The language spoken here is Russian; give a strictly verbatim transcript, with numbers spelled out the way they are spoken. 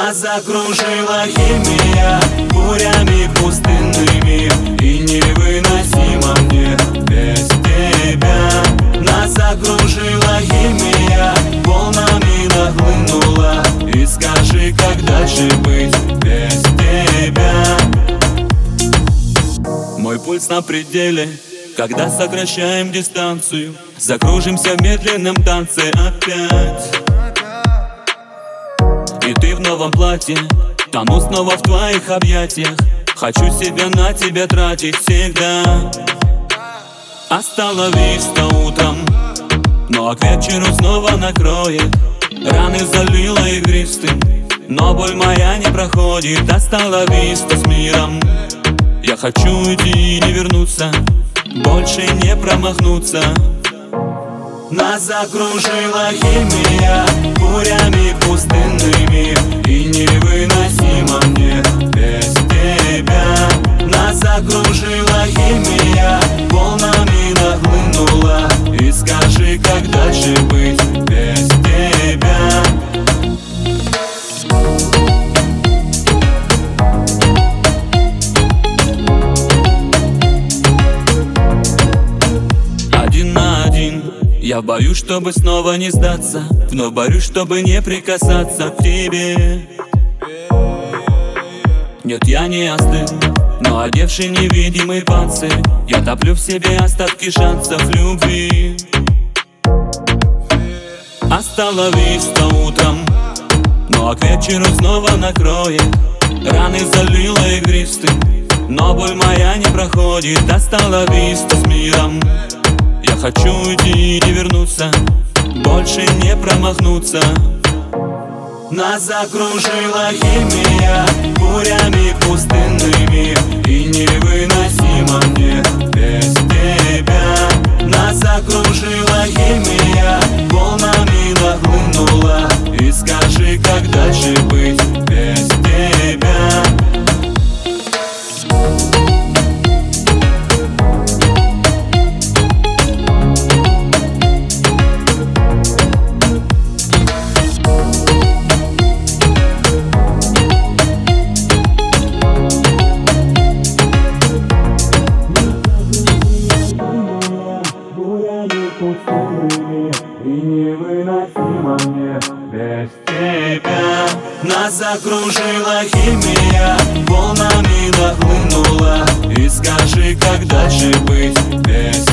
Нас закружила химия бурями пустынными, и невыносимо мне без тебя. Нас закружила химия, волнами нахлынула, и скажи, как дальше быть без тебя. Мой пульс на пределе, когда сокращаем дистанцию, закружимся в медленном танце опять. И ты в новом платье, тону снова в твоих объятиях. Хочу себя на тебя тратить всегда. Остановись утром, но а к вечеру снова накроет. Раны залила игристым, но боль моя не проходит. Остановись с миром, я хочу уйти и не вернуться, больше не промахнуться. Нас закружила химия бурями пустынными, и невыносимо мне без тебя. Нас закружила химия, волнами нахлынула, и скажи, как дальше быть без тебя. Один на один я боюсь, чтобы снова не сдаться, вновь борюсь, чтобы не прикасаться к тебе. Нет, я не остыл, но одевший невидимый панцирь, я топлю в себе остатки шансов любви. Остановись утром, но а к вечеру снова накроет. Раны залила игристым, но боль моя не проходит. Остановись с миром, я хочу уйти и не вернуться, больше не промахнуться. Нас закружила химия бурями пустынными, и невыносимо мне без тебя. Нас закружила химия, волнами нахлынула, и скажи, как дальше быть без тебя. И невыносимо мне без тебя. Нас закружила химия, волнами нахлынула, и скажи, как дальше быть без